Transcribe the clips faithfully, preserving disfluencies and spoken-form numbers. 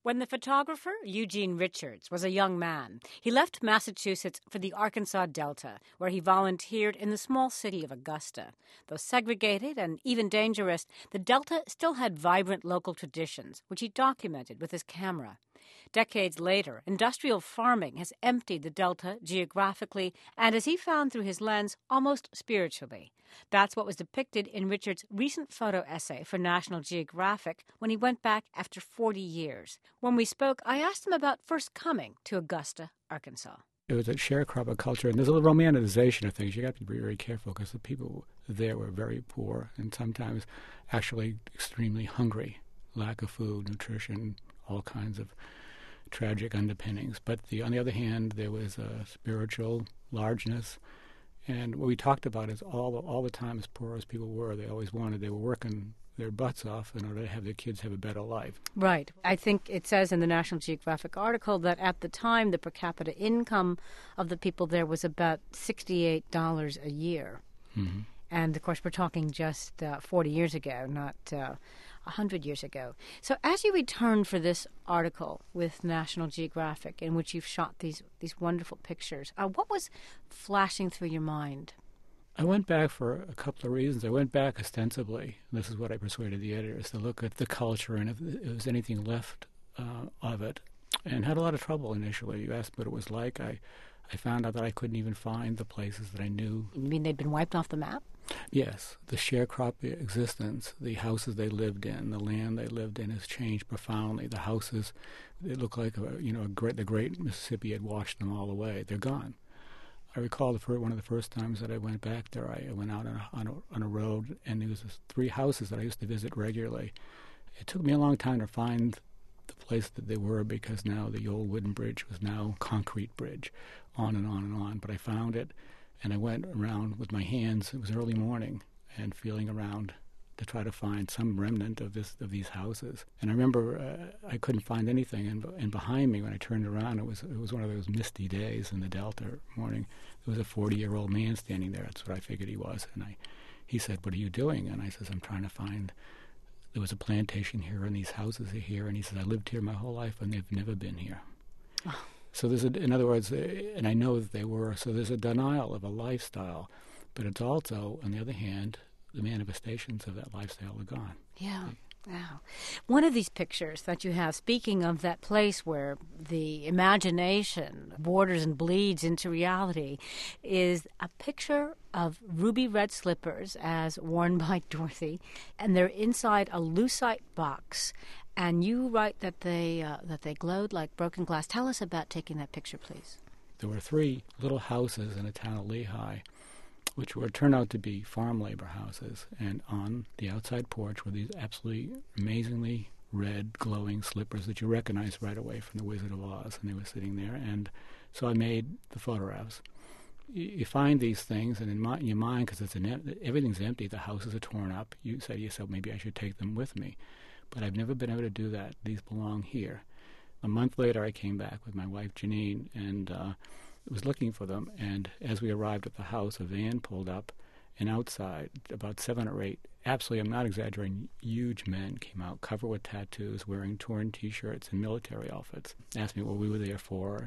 When the photographer Eugene Richards was a young man, he left Massachusetts for the Arkansas Delta, where he volunteered in the small city of Augusta. Though segregated and even dangerous, the Delta still had vibrant local traditions, which he documented with his camera. Decades later, industrial farming has emptied the Delta geographically and, as he found through his lens, almost spiritually. That's what was depicted in Richards' recent photo essay for National Geographic when he went back after forty years. When we spoke, I asked him about first coming to Augusta, Arkansas. It was a sharecropper culture, and there's a little romanticization of things. You got to be very careful because the people there were very poor and sometimes actually extremely hungry, lack of food, nutrition, all kinds of tragic underpinnings. But the, on the other hand, there was a spiritual largeness. And what we talked about is all the, all the time, as poor as people were, they always wanted, they were working their butts off in order to have their kids have a better life. Right. I think it says in the National Geographic article that at the time the per capita income of the people there was about sixty-eight dollars a year. Mm-hmm. And, of course, we're talking just uh, forty years ago, not uh, one hundred years ago. So as you returned for this article with National Geographic, in which you've shot these, these wonderful pictures, uh, what was flashing through your mind? I went back for a couple of reasons. I went back ostensibly, and this is what I persuaded the editors, to look at the culture and if there was anything left uh, of it, and had a lot of trouble initially. You asked what it was like. I, I found out that I couldn't even find the places that I knew. You mean they'd been wiped off the map? Yes. The sharecropper existence, the houses they lived in, the land they lived in has changed profoundly. The houses, it looked like a, you know, a great, the great Mississippi had washed them all away. They're gone. I recall the first, one of the first times that I went back there, I went out on a, on a, on a road, and there was this three houses that I used to visit regularly. It took me a long time to find the place that they were because now the old wooden bridge was now concrete bridge, on and on and on. But I found it, and I went around with my hands. It was early morning, and feeling around to try to find some remnant of this of these houses. And I remember uh, I couldn't find anything, and, and behind me, when I turned around, it was it was one of those misty days in the Delta morning. There was a forty-year-old man standing there. That's what I figured he was. And I, he said, "What are you doing?" And I says, "I'm trying to find." There was a plantation here, and these houses are here. And he says, "I lived here my whole life, and they've never been here." Oh. So there's, a, in other words, and I know that they were. So there's a denial of a lifestyle, but it's also, on the other hand, the manifestations of that lifestyle are gone. Yeah. Wow. One of these pictures that you have, speaking of that place where the imagination borders and bleeds into reality, is a picture of ruby red slippers as worn by Dorothy, and they're inside a lucite box. And you write that they uh, that they glowed like broken glass. Tell us about taking that picture, please. There were three little houses in the town of Lehigh, which were turned out to be farm labor houses, and on the outside porch were these absolutely amazingly red, glowing slippers that you recognize right away from The Wizard of Oz, and they were sitting there. And so I made the photographs. You, you find these things, and in, my, in your mind, because it's an em- everything's empty, the houses are torn up, you say to yourself, maybe I should take them with me. But I've never been able to do that. These belong here. A month later, I came back with my wife, Janine, and uh, was looking for them, and as we arrived at the house, a van pulled up, and outside, about seven or eight, absolutely, I'm not exaggerating, huge men came out, covered with tattoos, wearing torn T-shirts and military outfits. Asked me what we were there for,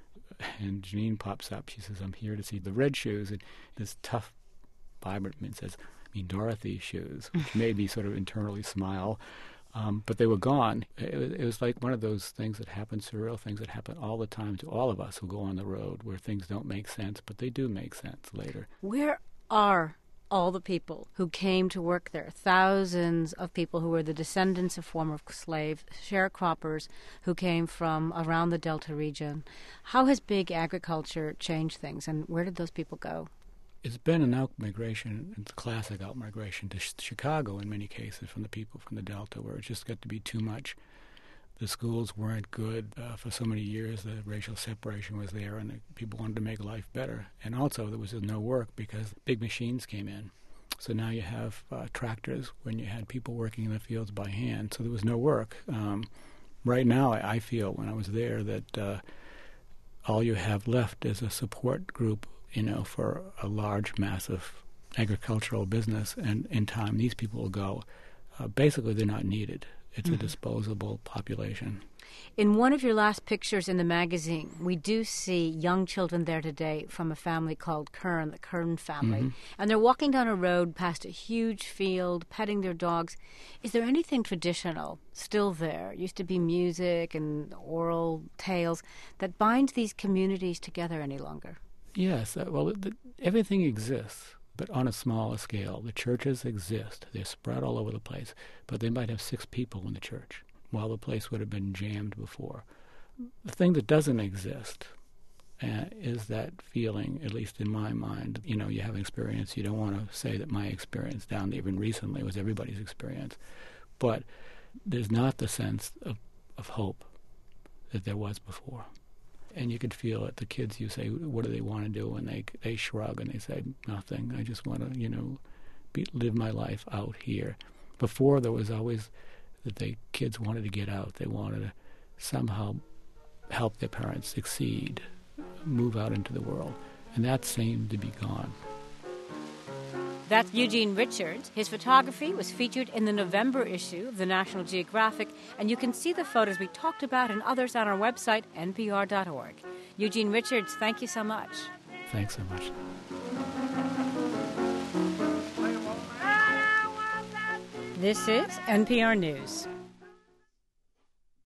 and Janine pops up. She says, "I'm here to see the red shoes," and this tough, vibrant man says, "I mean Dorothy's shoes," which made me sort of internally smile. Um, but they were gone. It was, it was like one of those things that happen, surreal things that happen all the time to all of us who go on the road, where things don't make sense, but they do make sense later. Where are all the people who came to work there? Thousands of people who were the descendants of former slaves, sharecroppers who came from around the Delta region. How has big agriculture changed things, and where did those people go? It's been an out-migration, it's a classic out-migration to sh- Chicago in many cases from the people from the Delta, where it just got to be too much. The schools weren't good uh, for so many years. The racial separation was there, and the people wanted to make life better. And also there was no work because big machines came in. So now you have uh, tractors when you had people working in the fields by hand. So there was no work. Um, right now I, I feel, when I was there, that uh, all you have left is a support group, you know, for a large, massive agricultural business, and in time these people will go. Uh, basically, they're not needed. It's mm-hmm. a disposable population. In one of your last pictures in the magazine, we do see young children there today from a family called Kern, the Kern family. Mm-hmm. And they're walking down a road past a huge field, petting their dogs. Is there anything traditional still there? It used to be music and oral tales that binds these communities together any longer? Yes. Uh, well, the, everything exists, but on a smaller scale. The churches exist. They're spread all over the place, but they might have six people in the church, while the place would have been jammed before. The thing that doesn't exist uh, is that feeling, at least in my mind. You know, you have an experience. You don't want to say that my experience down there even recently was everybody's experience. But there's not the sense of, of hope that there was before. And you could feel it. The kids, you say, what do they want to do? And they they shrug and they say, nothing. I just want to, you know, be, live my life out here. Before, there was always that the kids wanted to get out. They wanted to somehow help their parents succeed, move out into the world. And that seemed to be gone. That's Eugene Richards. His photography was featured in the November issue of the National Geographic, and you can see the photos we talked about and others on our website, N P R dot org. Eugene Richards, thank you so much. Thanks so much. This is N P R News.